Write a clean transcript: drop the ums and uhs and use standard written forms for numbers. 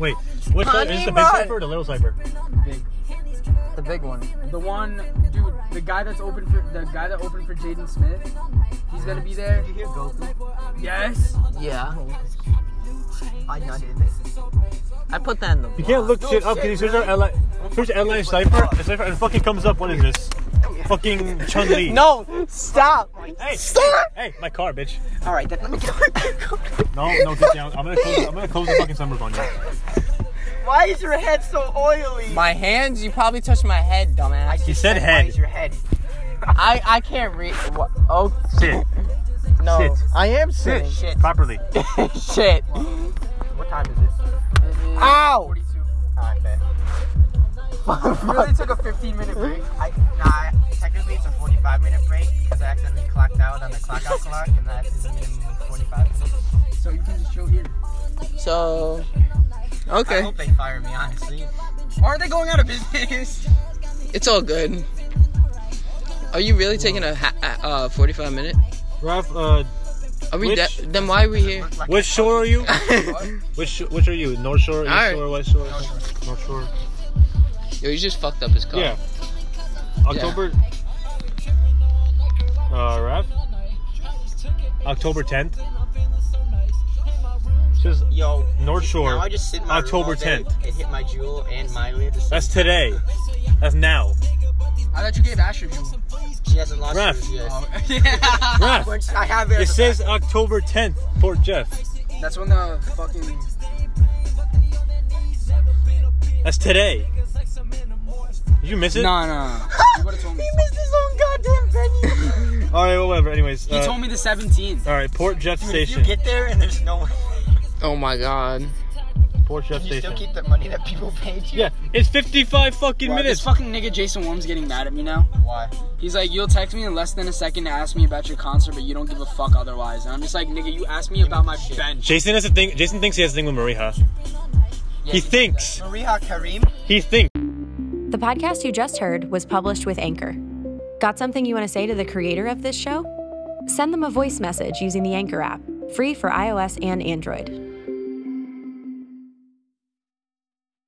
Wait, which Cypher? Is this the big Cypher or the little Cypher? Big. The big one. The one, dude. The guy that opened for Jaden Smith. He's gonna be there. Did you hear Goku? Yes. Yeah. I nutted it. I put that in the. You can't look shit up. Can you search LA Cypher? The Cypher and fucking comes up. What is this? Fucking Chun-Li. No, stop. Hey, Stop. Hey, my car, bitch. All right, then let me get No, get down. I'm gonna close the fucking sunroof on you. Why is your head so oily? My hands? You probably touched my head, dumbass. He said head. Why is your head? I can't read. What? Oh, sit. No, Sit. I am sitting. Shit. Properly. Shit. What time is it? Ow! 42. Alright, bet. You really took a 15-minute break. Technically it's a 45-minute break because I accidentally clocked out on the clock out clock, and that is a minimum of 45 minutes. So you can just chill here. So, okay. I hope they fire me, honestly. Or are they going out of business? It's all good. Are you really taking a 45-minute? Ralph, Are we then why are we here? which shore are you? Which are you? North Shore, East Shore, West Shore? North Shore. Yo, you just fucked up his car. Yeah. October. Ralph. October 10th. Just North Shore. Now I just sit in my October room all day 10th. and hit my jewel and Miley at the same That's today. That's now. I thought you gave Asher jewel. She hasn't lost Raph. hers yet. Raph. I have it. It says October 10th, Port Jeff. That's when the fucking. That's today. Did you miss it? No. You would have told me. He missed his own goddamn venue. Alright, whatever. Anyways. He told me the 17th. Alright, Port Jeff Dude, Station. if you get there and there's no one. Oh my god. Port Jeff Can you Station. still keep the money that people paid you? Yeah, it's 55 fucking This minutes. fucking nigga Jason Worm's getting mad at me now. Why? He's like, you'll text me in less than a second to ask me about your concert, but you don't give a fuck otherwise. And I'm just like, nigga, you asked me about my bench. Jason has a thing. Jason thinks he has a thing with Mariha. Yeah, He thinks. Mariha Kareem? He thinks. The podcast you just heard was published with Anchor. Got something you want to say to the creator of this show? Send them a voice message using the Anchor app, free for iOS and Android.